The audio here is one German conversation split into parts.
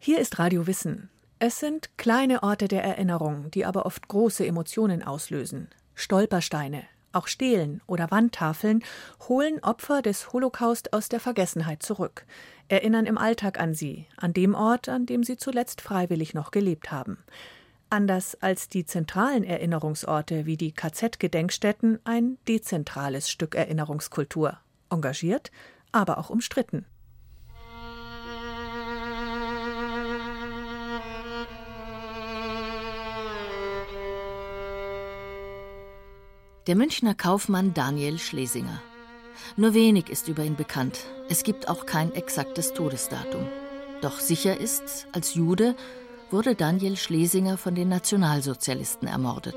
Hier ist Radio Wissen. Es sind kleine Orte der Erinnerung, die aber oft große Emotionen auslösen. Stolpersteine, auch Stelen oder Wandtafeln holen Opfer des Holocaust aus der Vergessenheit zurück, erinnern im Alltag an sie, an dem Ort, an dem sie zuletzt freiwillig noch gelebt haben. Anders als die zentralen Erinnerungsorte wie die KZ-Gedenkstätten ein dezentrales Stück Erinnerungskultur. Engagiert, aber auch umstritten. Der Münchner Kaufmann Daniel Schlesinger. Nur wenig ist über ihn bekannt. Es gibt auch kein exaktes Todesdatum. Doch sicher ist, als Jude wurde Daniel Schlesinger von den Nationalsozialisten ermordet.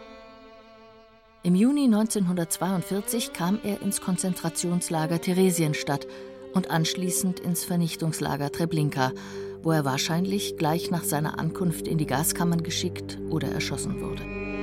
Im Juni 1942 kam er ins Konzentrationslager Theresienstadt und anschließend ins Vernichtungslager Treblinka, wo er wahrscheinlich gleich nach seiner Ankunft in die Gaskammern geschickt oder erschossen wurde.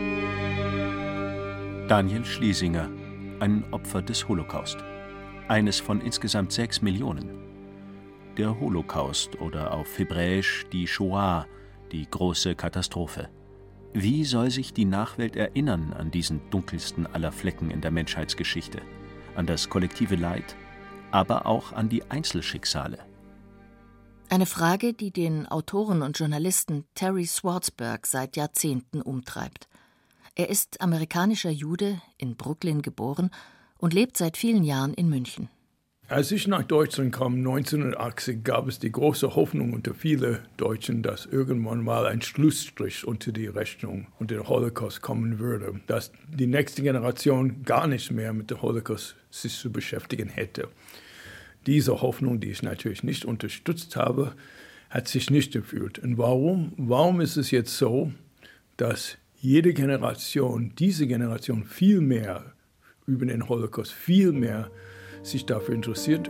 Daniel Schlesinger, ein Opfer des Holocaust. Eines von insgesamt 6 Millionen. Der Holocaust oder auf Hebräisch die Shoah, die große Katastrophe. Wie soll sich die Nachwelt erinnern an diesen dunkelsten aller Flecken in der Menschheitsgeschichte? An das kollektive Leid, aber auch an die Einzelschicksale? Eine Frage, die den Autoren und Journalisten Terry Swartzberg seit Jahrzehnten umtreibt. Er ist amerikanischer Jude, in Brooklyn geboren und lebt seit vielen Jahren in München. Als ich nach Deutschland kam, 1980, gab es die große Hoffnung unter vielen Deutschen, dass irgendwann mal ein Schlussstrich unter die Rechnung und den Holocaust kommen würde, dass die nächste Generation gar nicht mehr mit dem Holocaust sich zu beschäftigen hätte. Diese Hoffnung, die ich natürlich nicht unterstützt habe, hat sich nicht erfüllt. Und warum? Warum ist es jetzt so, dass jede Generation, diese Generation viel mehr über den Holocaust, viel mehr sich dafür interessiert?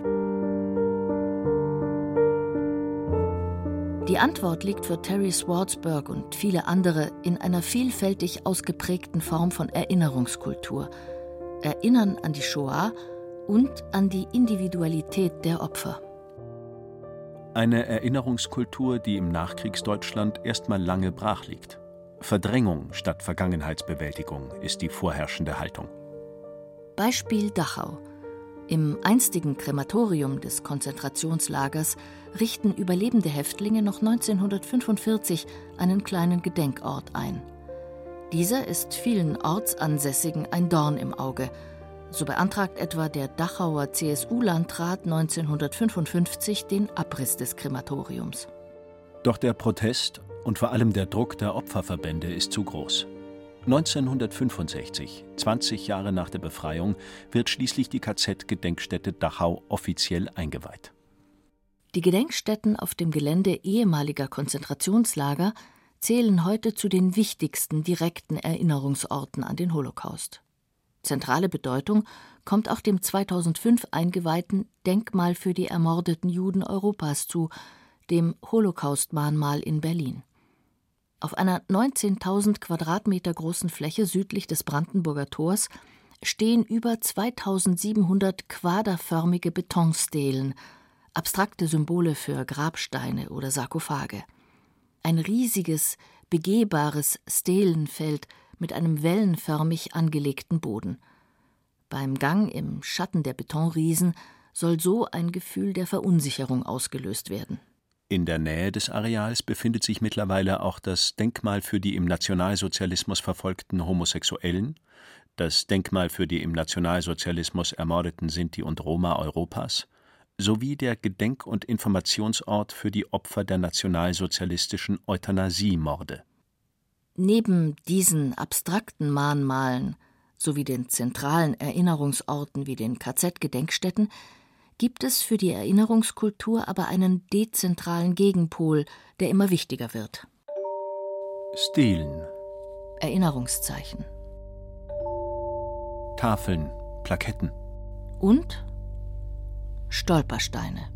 Die Antwort liegt für Terry Swartzberg und viele andere in einer vielfältig ausgeprägten Form von Erinnerungskultur. Erinnern an die Shoah und an die Individualität der Opfer. Eine Erinnerungskultur, die im Nachkriegsdeutschland erstmal lange brach liegt. Verdrängung statt Vergangenheitsbewältigung ist die vorherrschende Haltung. Beispiel Dachau. Im einstigen Krematorium des Konzentrationslagers richten überlebende Häftlinge noch 1945 einen kleinen Gedenkort ein. Dieser ist vielen Ortsansässigen ein Dorn im Auge. So beantragt etwa der Dachauer CSU-Landrat 1955 den Abriss des Krematoriums. Doch der Protest und vor allem der Druck der Opferverbände ist zu groß. 1965, 20 Jahre nach der Befreiung, wird schließlich die KZ-Gedenkstätte Dachau offiziell eingeweiht. Die Gedenkstätten auf dem Gelände ehemaliger Konzentrationslager zählen heute zu den wichtigsten direkten Erinnerungsorten an den Holocaust. Zentrale Bedeutung kommt auch dem 2005 eingeweihten Denkmal für die ermordeten Juden Europas zu, dem Holocaust-Mahnmal in Berlin. Auf einer 19.000 Quadratmeter großen Fläche südlich des Brandenburger Tors stehen über 2.700 quaderförmige Betonstelen, abstrakte Symbole für Grabsteine oder Sarkophage. Ein riesiges, begehbares Stelenfeld mit einem wellenförmig angelegten Boden. Beim Gang im Schatten der Betonriesen soll so ein Gefühl der Verunsicherung ausgelöst werden. In der Nähe des Areals befindet sich mittlerweile auch das Denkmal für die im Nationalsozialismus verfolgten Homosexuellen, das Denkmal für die im Nationalsozialismus ermordeten Sinti und Roma Europas sowie der Gedenk- und Informationsort für die Opfer der nationalsozialistischen Euthanasiemorde. Neben diesen abstrakten Mahnmalen sowie den zentralen Erinnerungsorten wie den KZ-Gedenkstätten gibt es für die Erinnerungskultur aber einen dezentralen Gegenpol, der immer wichtiger wird. Stelen. Erinnerungszeichen. Tafeln, Plaketten. Und Stolpersteine.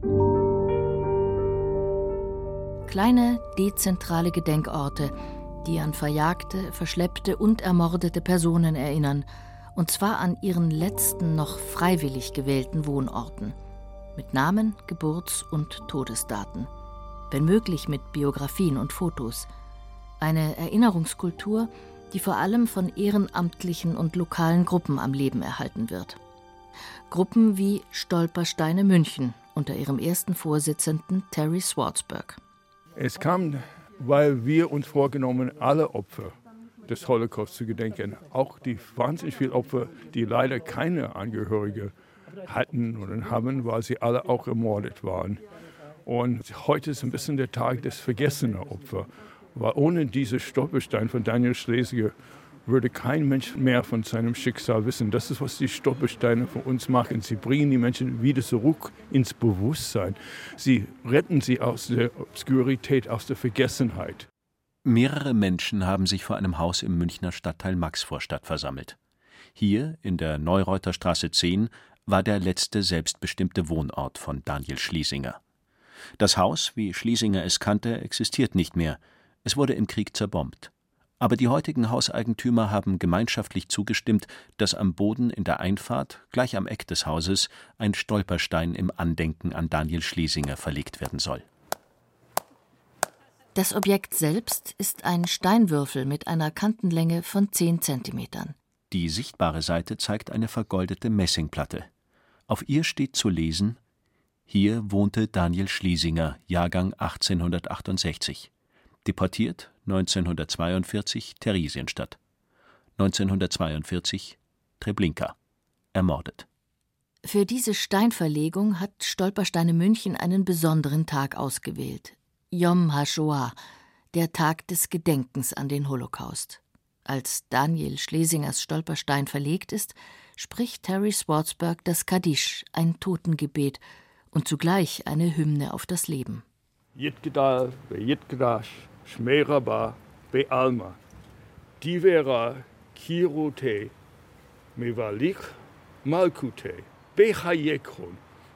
Kleine, dezentrale Gedenkorte, die an verjagte, verschleppte und ermordete Personen erinnern, und zwar an ihren letzten noch freiwillig gewählten Wohnorten, mit Namen, Geburts- und Todesdaten. wenn möglich mit Biografien und Fotos. Eine Erinnerungskultur, die vor allem von ehrenamtlichen und lokalen Gruppen am Leben erhalten wird. Gruppen wie Stolpersteine München unter ihrem ersten Vorsitzenden Terry Swartzberg. Es kam, weil wir uns vorgenommen, alle Opfer des Holocaust zu gedenken. Auch die wahnsinnig vielen Opfer, die leider keine Angehörige hatten oder haben, weil sie alle auch ermordet waren. Und heute ist ein bisschen der Tag des vergessenen Opfers. Weil ohne diese Stolperstein von Daniel Schlesinger würde kein Mensch mehr von seinem Schicksal wissen. Das ist, was die Stolpersteine für uns machen. Sie bringen die Menschen wieder zurück ins Bewusstsein. Sie retten sie aus der Obskurität, aus der Vergessenheit. Mehrere Menschen haben sich vor einem Haus im Münchner Stadtteil Maxvorstadt versammelt. Hier, in der Neureuter Straße 10, war der letzte selbstbestimmte Wohnort von Daniel Schlesinger. Das Haus, wie Schlesinger es kannte, existiert nicht mehr. Es wurde im Krieg zerbombt. Aber die heutigen Hauseigentümer haben gemeinschaftlich zugestimmt, dass am Boden in der Einfahrt, gleich am Eck des Hauses, ein Stolperstein im Andenken an Daniel Schlesinger verlegt werden soll. Das Objekt selbst ist ein Steinwürfel mit einer Kantenlänge von 10 Zentimetern. Die sichtbare Seite zeigt eine vergoldete Messingplatte. Auf ihr steht zu lesen: Hier wohnte Daniel Schlesinger, Jahrgang 1868. Deportiert 1942 Theresienstadt. 1942 Treblinka. Ermordet. Für diese Steinverlegung hat Stolpersteine München einen besonderen Tag ausgewählt. Yom HaShoah, der Tag des Gedenkens an den Holocaust. Als Daniel Schlesingers Stolperstein verlegt ist, spricht Terry Swartzberg das Kaddisch, ein Totengebet und zugleich eine Hymne auf das Leben. Yitgedal, Yitgedash, Shmeraba, Bealma, Divera, Kirute, Mevalich, Malkute, Bechayekron.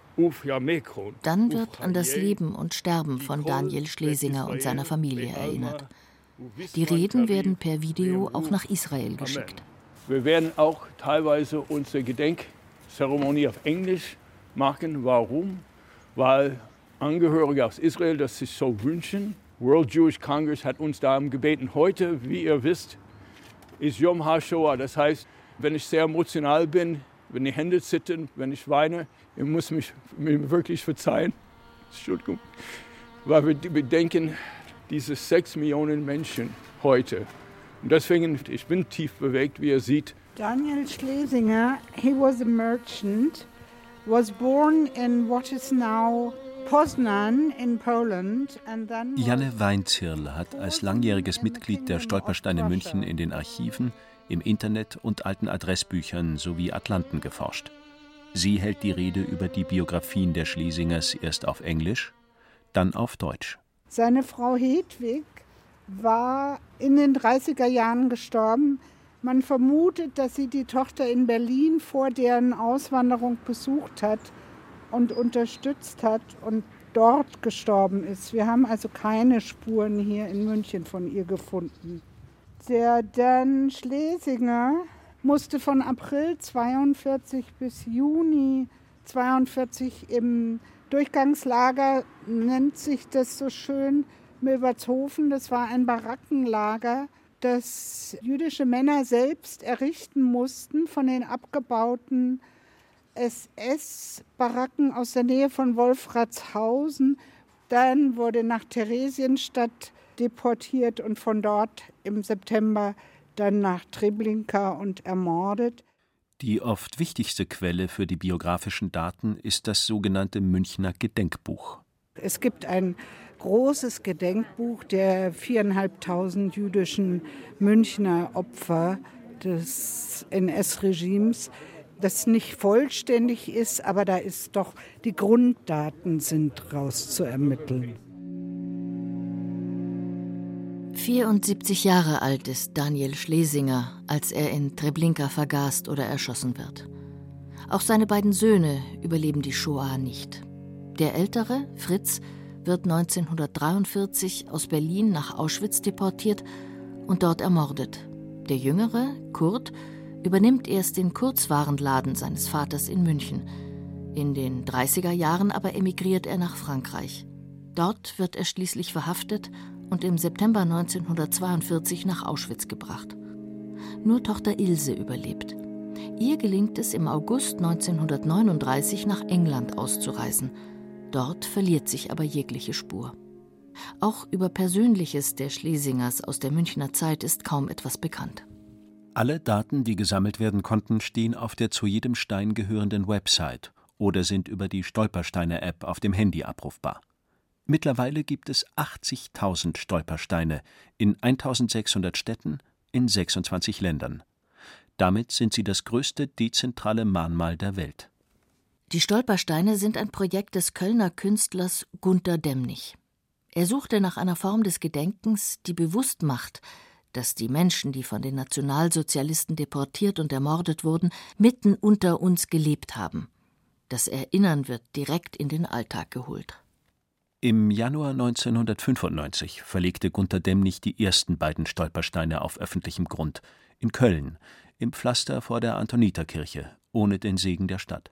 Dann wird an das Leben und Sterben von Daniel Schlesinger und seiner Familie erinnert. Die Reden werden per Video auch nach Israel geschickt. Wir werden auch teilweise unsere Gedenkzeremonie auf Englisch machen. Warum? Weil Angehörige aus Israel das sich so wünschen. World Jewish Congress hat uns darum gebeten. Heute, wie ihr wisst, ist Yom HaShoah. Das heißt, wenn ich sehr emotional bin, wenn die Hände zittern, wenn ich weine, ihr müsst mir wirklich verzeihen. Entschuldigung. Weil wir bedenken diese 6 Millionen Menschen heute. Und deswegen, ich bin tief bewegt, wie ihr seht. Daniel Schlesinger, he was a merchant, was born in what is now Poznan in Poland. And then Janne Weinzierl hat als langjähriges Mitglied der Stolpersteine München in den Archiven, im Internet und alten Adressbüchern sowie Atlanten geforscht. Sie hält die Rede über die Biografien der Schlesingers erst auf Englisch, dann auf Deutsch. Seine Frau Hedwig war in den 30er Jahren gestorben. Man vermutet, dass sie die Tochter in Berlin vor deren Auswanderung besucht hat und unterstützt hat und dort gestorben ist. Wir haben also keine Spuren hier in München von ihr gefunden. Der Dan Schlesinger musste von April 42 bis Juni 42 im Durchgangslager, nennt sich das so schön, Milbertshofen. Das war ein Barackenlager, das jüdische Männer selbst errichten mussten von den abgebauten SS-Baracken aus der Nähe von Wolfratshausen. Dann wurde nach Theresienstadt deportiert und von dort im September dann nach Treblinka und ermordet. Die oft wichtigste Quelle für die biografischen Daten ist das sogenannte Münchner Gedenkbuch. Es gibt ein großes Gedenkbuch der 4.500 jüdischen Münchner Opfer des NS-Regimes, das nicht vollständig ist, aber da ist doch, die Grunddaten sind rauszuermitteln. 74 Jahre alt ist Daniel Schlesinger, als er in Treblinka vergast oder erschossen wird. Auch seine beiden Söhne überleben die Shoah nicht. Der ältere, Fritz, wird 1943 aus Berlin nach Auschwitz deportiert und dort ermordet. Der jüngere, Kurt, übernimmt erst den Kurzwarenladen seines Vaters in München. In den 30er Jahren aber emigriert er nach Frankreich. Dort wird er schließlich verhaftet und im September 1942 nach Auschwitz gebracht. Nur Tochter Ilse überlebt. Ihr gelingt es, im August 1939 nach England auszureisen. Dort verliert sich aber jegliche Spur. Auch über Persönliches der Schlesingers aus der Münchner Zeit ist kaum etwas bekannt. Alle Daten, die gesammelt werden konnten, stehen auf der zu jedem Stein gehörenden Website oder sind über die Stolpersteine-App auf dem Handy abrufbar. Mittlerweile gibt es 80.000 Stolpersteine in 1.600 Städten in 26 Ländern. Damit sind sie das größte dezentrale Mahnmal der Welt. Die Stolpersteine sind ein Projekt des Kölner Künstlers Gunter Demnig. Er suchte nach einer Form des Gedenkens, die bewusst macht, dass die Menschen, die von den Nationalsozialisten deportiert und ermordet wurden, mitten unter uns gelebt haben. Das Erinnern wird direkt in den Alltag geholt. Im Januar 1995 verlegte Gunter Demnig die ersten beiden Stolpersteine auf öffentlichem Grund, in Köln, im Pflaster vor der Antoniterkirche, ohne den Segen der Stadt.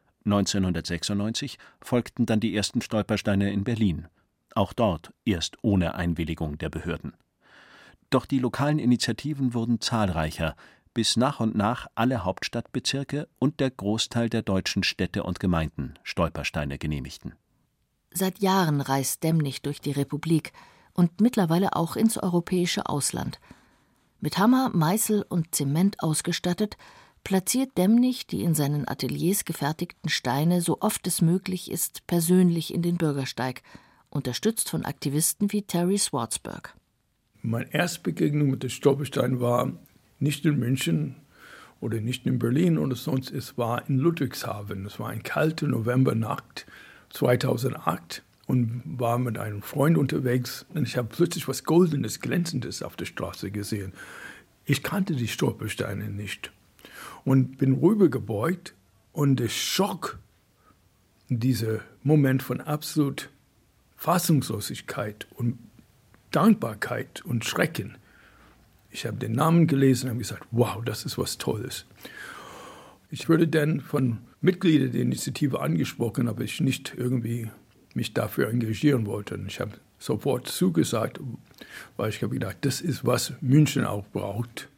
1996 folgten dann die ersten Stolpersteine in Berlin, auch dort erst ohne Einwilligung der Behörden. Doch die lokalen Initiativen wurden zahlreicher, bis nach und nach alle Hauptstadtbezirke und der Großteil der deutschen Städte und Gemeinden Stolpersteine genehmigten. Seit Jahren reist Demnig durch die Republik und mittlerweile auch ins europäische Ausland. Mit Hammer, Meißel und Zement ausgestattet, platziert Demnig die in seinen Ateliers gefertigten Steine so oft es möglich ist persönlich in den Bürgersteig, unterstützt von Aktivisten wie Terry Schwartzberg. Meine erste Begegnung mit den Stolpersteinen war nicht in München oder nicht in Berlin oder sonst, es war in Ludwigshafen. Es war eine kalte Novembernacht 2008 und war mit einem Freund unterwegs und ich habe plötzlich was Goldenes, Glänzendes auf der Straße gesehen. Ich kannte die Stolpersteine nicht und bin rübergebeugt und der Schock, dieser Moment von absolut Fassungslosigkeit und Dankbarkeit und Schrecken. Ich habe den Namen gelesen und habe gesagt, wow, das ist was Tolles. Ich wurde dann von Mitgliedern der Initiative angesprochen, aber ich nicht irgendwie mich dafür engagieren wollte. Und ich habe sofort zugesagt, weil ich habe gedacht, das ist, was München auch braucht.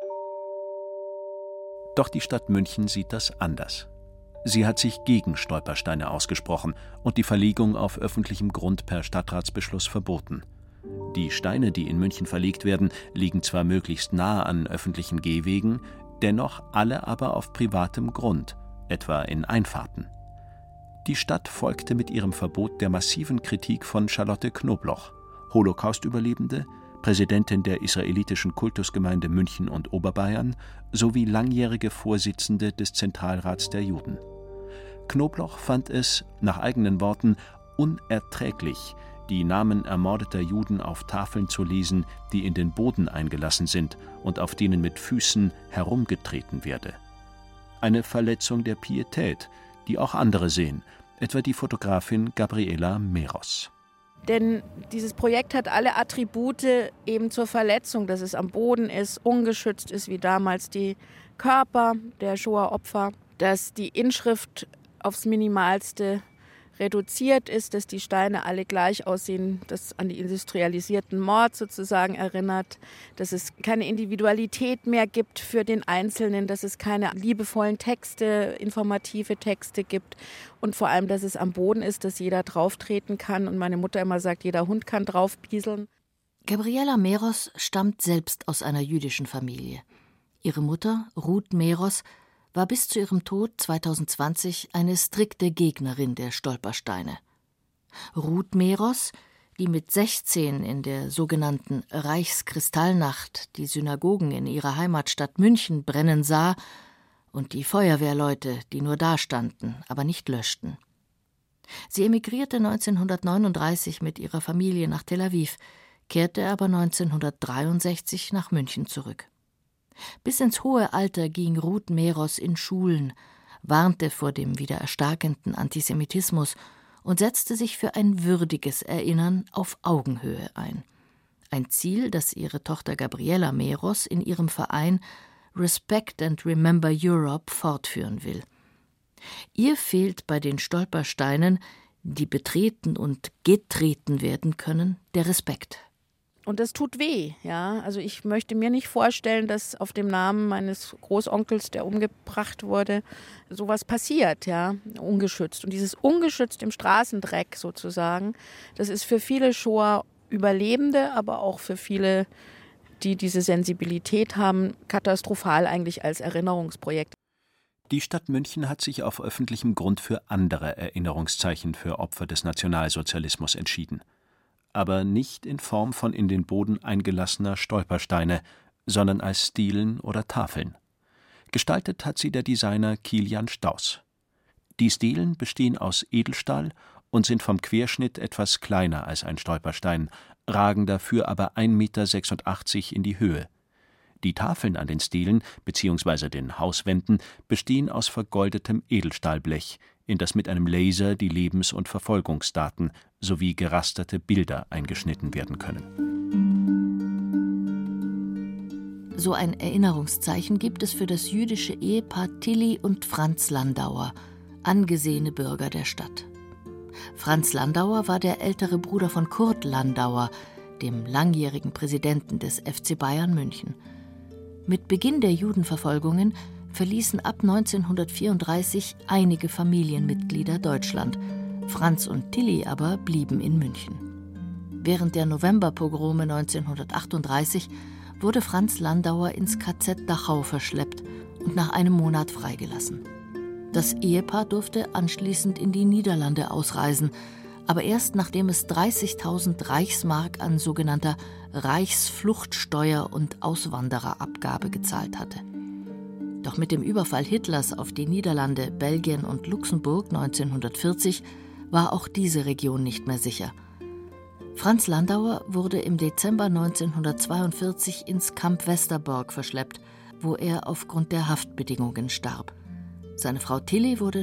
Doch die Stadt München sieht das anders. Sie hat sich gegen Stolpersteine ausgesprochen und die Verlegung auf öffentlichem Grund per Stadtratsbeschluss verboten. Die Steine, die in München verlegt werden, liegen zwar möglichst nah an öffentlichen Gehwegen, dennoch alle aber auf privatem Grund, etwa in Einfahrten. Die Stadt folgte mit ihrem Verbot der massiven Kritik von Charlotte Knobloch, Holocaust-Überlebende, Präsidentin der israelitischen Kultusgemeinde München und Oberbayern sowie langjährige Vorsitzende des Zentralrats der Juden. Knobloch fand es, nach eigenen Worten, unerträglich, die Namen ermordeter Juden auf Tafeln zu lesen, die in den Boden eingelassen sind und auf denen mit Füßen herumgetreten werde. Eine Verletzung der Pietät, die auch andere sehen, etwa die Fotografin Gabriela Meros. Denn dieses Projekt hat alle Attribute eben zur Verletzung, dass es am Boden ist, ungeschützt ist wie damals die Körper der Shoah-Opfer, dass die Inschrift aufs Minimalste reduziert ist, dass die Steine alle gleich aussehen, das an die industrialisierten Mord sozusagen erinnert, dass es keine Individualität mehr gibt für den Einzelnen, dass es keine liebevollen Texte, informative Texte gibt und vor allem, dass es am Boden ist, dass jeder drauftreten kann und meine Mutter immer sagt, jeder Hund kann draufpieseln. Gabriela Meros stammt selbst aus einer jüdischen Familie. Ihre Mutter, Ruth Meros, war bis zu ihrem Tod 2020 eine strikte Gegnerin der Stolpersteine. Ruth Meros, die mit 16 in der sogenannten Reichskristallnacht die Synagogen in ihrer Heimatstadt München brennen sah und die Feuerwehrleute, die nur dastanden, aber nicht löschten. Sie emigrierte 1939 mit ihrer Familie nach Tel Aviv, kehrte aber 1963 nach München zurück. Bis ins hohe Alter ging Ruth Meros in Schulen, warnte vor dem wieder erstarkenden Antisemitismus und setzte sich für ein würdiges Erinnern auf Augenhöhe ein. Ein Ziel, das ihre Tochter Gabriela Meros in ihrem Verein Respect and Remember Europe fortführen will. Ihr fehlt bei den Stolpersteinen die betreten und getreten werden können, der Respekt. Und das tut weh, ja. Also ich möchte mir nicht vorstellen, dass auf dem Namen meines Großonkels, der umgebracht wurde, sowas passiert, ja, ungeschützt. Und dieses ungeschützt im Straßendreck sozusagen, das ist für viele Shoah-Überlebende, aber auch für viele, die diese Sensibilität haben, katastrophal eigentlich als Erinnerungsprojekt. Die Stadt München hat sich auf öffentlichem Grund für andere Erinnerungszeichen für Opfer des Nationalsozialismus entschieden. Aber nicht in Form von in den Boden eingelassener Stolpersteine, sondern als Stelen oder Tafeln. Gestaltet hat sie der Designer Kilian Stauss. Die Stelen bestehen aus Edelstahl und sind vom Querschnitt etwas kleiner als ein Stolperstein, ragen dafür aber 1,86 Meter in die Höhe. Die Tafeln an den Stelen bzw. den Hauswänden bestehen aus vergoldetem Edelstahlblech, in das mit einem Laser die Lebens- und Verfolgungsdaten sowie gerasterte Bilder eingeschnitten werden können. So ein Erinnerungszeichen gibt es für das jüdische Ehepaar Tilly und Franz Landauer, angesehene Bürger der Stadt. Franz Landauer war der ältere Bruder von Kurt Landauer, dem langjährigen Präsidenten des FC Bayern München. Mit Beginn der Judenverfolgungen verließen ab 1934 einige Familienmitglieder Deutschland. Franz und Tilly aber blieben in München. Während der Novemberpogrome 1938 wurde Franz Landauer ins KZ Dachau verschleppt und nach einem Monat freigelassen. Das Ehepaar durfte anschließend in die Niederlande ausreisen, aber erst nachdem es 30.000 Reichsmark an sogenannter Reichsfluchtsteuer und Auswandererabgabe gezahlt hatte. Doch mit dem Überfall Hitlers auf die Niederlande, Belgien und Luxemburg 1940 war auch diese Region nicht mehr sicher. Franz Landauer wurde im Dezember 1942 ins Camp Westerbork verschleppt, wo er aufgrund der Haftbedingungen starb. Seine Frau Tilly wurde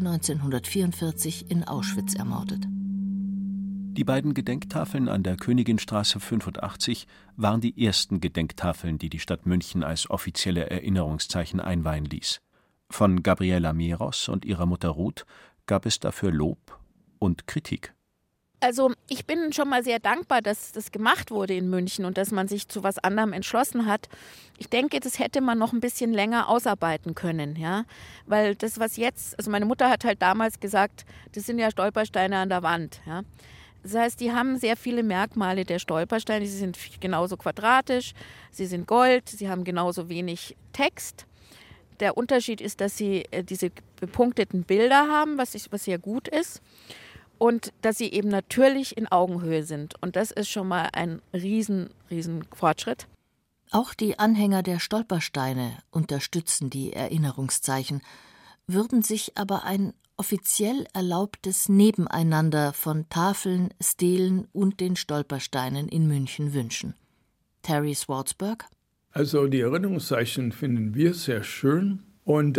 1944 in Auschwitz ermordet. Die beiden Gedenktafeln an der Königinstraße 85 waren die ersten Gedenktafeln, die die Stadt München als offizielle Erinnerungszeichen einweihen ließ. Von Gabriela Meros und ihrer Mutter Ruth gab es dafür Lob und Kritik. Also ich bin schon mal sehr dankbar, dass das gemacht wurde in München und dass man sich zu was anderem entschlossen hat. Ich denke, das hätte man noch ein bisschen länger ausarbeiten können, ja, weil das, was jetzt, also meine Mutter hat halt damals gesagt, das sind ja Stolpersteine an der Wand, ja. Das heißt, die haben sehr viele Merkmale der Stolpersteine. Sie sind genauso quadratisch, sie sind Gold, sie haben genauso wenig Text. Der Unterschied ist, dass sie diese bepunkteten Bilder haben, was sehr gut ist. Und dass sie eben natürlich in Augenhöhe sind. Und das ist schon mal ein riesen Fortschritt. Auch die Anhänger der Stolpersteine unterstützen die Erinnerungszeichen, würden sich aber ein offiziell erlaubtes Nebeneinander von Tafeln, Stelen und den Stolpersteinen in München wünschen. Terry Swartzberg: Also die Erinnerungszeichen finden wir sehr schön. Und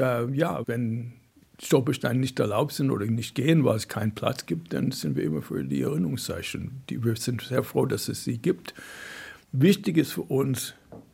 wenn Stolpersteine nicht erlaubt sind oder nicht gehen, weil es keinen Platz gibt, dann sind wir immer für die Erinnerungszeichen. Wir sind sehr froh, dass es sie gibt. Wichtig ist für uns,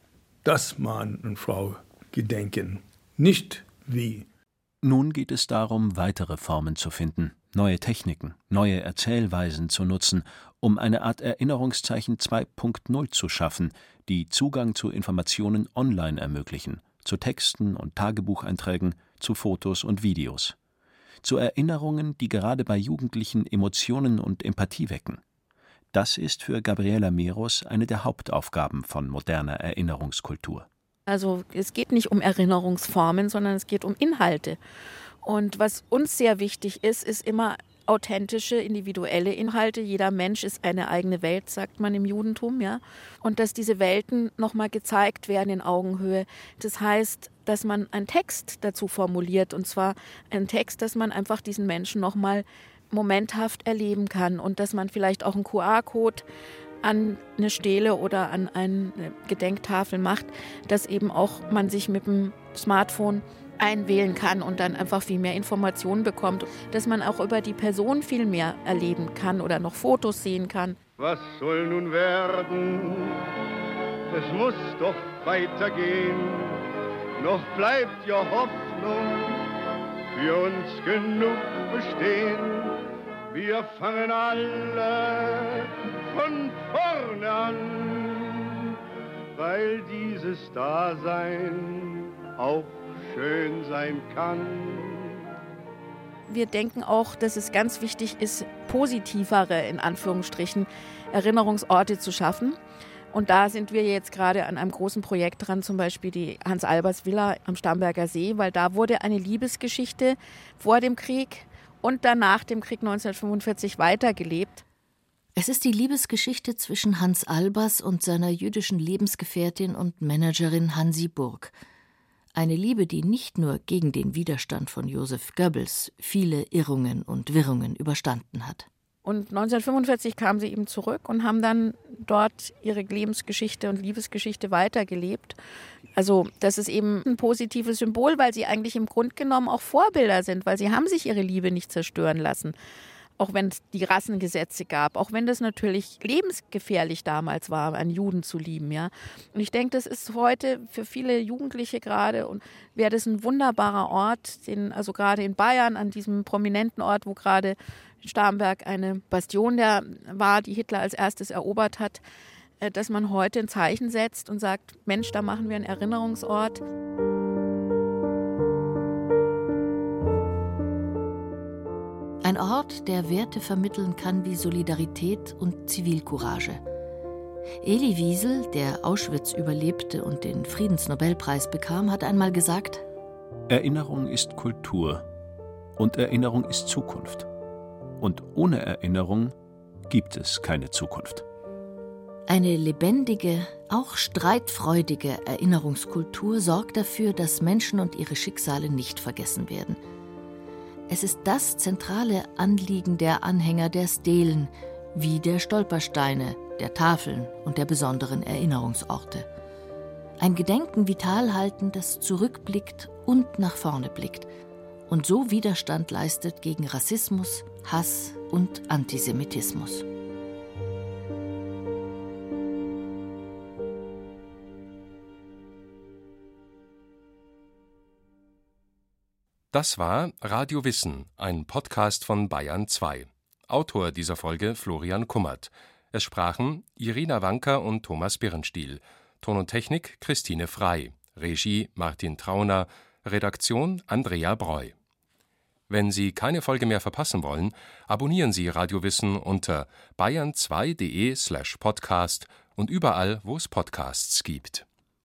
dass Mann und Frau gedenken, nicht wie. Nun geht es darum, weitere Formen zu finden, neue Techniken, neue Erzählweisen zu nutzen, um eine Art Erinnerungszeichen 2.0 zu schaffen, die Zugang zu Informationen online ermöglichen, zu Texten und Tagebucheinträgen, zu Fotos und Videos. Zu Erinnerungen, die gerade bei Jugendlichen Emotionen und Empathie wecken. Das ist für Gabriela Meros eine der Hauptaufgaben von moderner Erinnerungskultur. Also es geht nicht um Erinnerungsformen, sondern es geht um Inhalte. Und was uns sehr wichtig ist, ist immer authentische, individuelle Inhalte. Jeder Mensch ist eine eigene Welt, sagt man im Judentum, ja. Und dass diese Welten nochmal gezeigt werden in Augenhöhe. Das heißt, dass man einen Text dazu formuliert. Und zwar einen Text, dass man einfach diesen Menschen nochmal momenthaft erleben kann. Und dass man vielleicht auch einen QR-Code an eine Stele oder an eine Gedenktafel macht, dass eben auch man sich mit dem Smartphone einwählen kann und dann einfach viel mehr Informationen bekommt, dass man auch über die Person viel mehr erleben kann oder noch Fotos sehen kann. Was soll nun werden? Es muss doch weitergehen. Noch bleibt ja Hoffnung für uns genug bestehen. Wir fangen alle von vorne an, weil dieses Dasein auch schön sein kann. Wir denken auch, dass es ganz wichtig ist, positivere, in Anführungsstrichen, Erinnerungsorte zu schaffen. Und da sind wir jetzt gerade an einem großen Projekt dran, zum Beispiel die Hans-Albers-Villa am Starnberger See, weil da wurde eine Liebesgeschichte vor dem Krieg und dann nach dem Krieg 1945 weitergelebt. Es ist die Liebesgeschichte zwischen Hans Albers und seiner jüdischen Lebensgefährtin und Managerin Hansi Burg. Eine Liebe, die nicht nur gegen den Widerstand von Joseph Goebbels viele Irrungen und Wirrungen überstanden hat. Und 1945 kamen sie eben zurück und haben dann dort ihre Lebensgeschichte und Liebesgeschichte weitergelebt. Also das ist eben ein positives Symbol, weil sie eigentlich im Grunde genommen auch Vorbilder sind, weil sie haben sich ihre Liebe nicht zerstören lassen. Auch wenn es die Rassengesetze gab, auch wenn das natürlich lebensgefährlich damals war, einen Juden zu lieben. Ja. Und ich denke, das ist heute für viele Jugendliche gerade und wäre das ein wunderbarer Ort, also gerade in Bayern, an diesem prominenten Ort, wo gerade Starnberg eine Bastion war, die Hitler als erstes erobert hat, dass man heute ein Zeichen setzt und sagt, Mensch, da machen wir einen Erinnerungsort. Ein Ort, der Werte vermitteln kann wie Solidarität und Zivilcourage. Elie Wiesel, der Auschwitz überlebte und den Friedensnobelpreis bekam, hat einmal gesagt: Erinnerung ist Kultur und Erinnerung ist Zukunft. Und ohne Erinnerung gibt es keine Zukunft. Eine lebendige, auch streitfreudige Erinnerungskultur sorgt dafür, dass Menschen und ihre Schicksale nicht vergessen werden. Es ist das zentrale Anliegen der Anhänger der Stelen, wie der Stolpersteine, der Tafeln und der besonderen Erinnerungsorte. Ein Gedenken vital halten, das zurückblickt und nach vorne blickt und so Widerstand leistet gegen Rassismus, Hass und Antisemitismus. Das war Radio Wissen, ein Podcast von Bayern 2. Autor dieser Folge Florian Kummert. Es sprachen Irina Wanka und Thomas Birnstiel. Ton und Technik Christine Frey. Regie Martin Trauner. Redaktion Andrea Breu. Wenn Sie keine Folge mehr verpassen wollen, abonnieren Sie Radio Wissen unter bayern2.de/podcast und überall, wo es Podcasts gibt.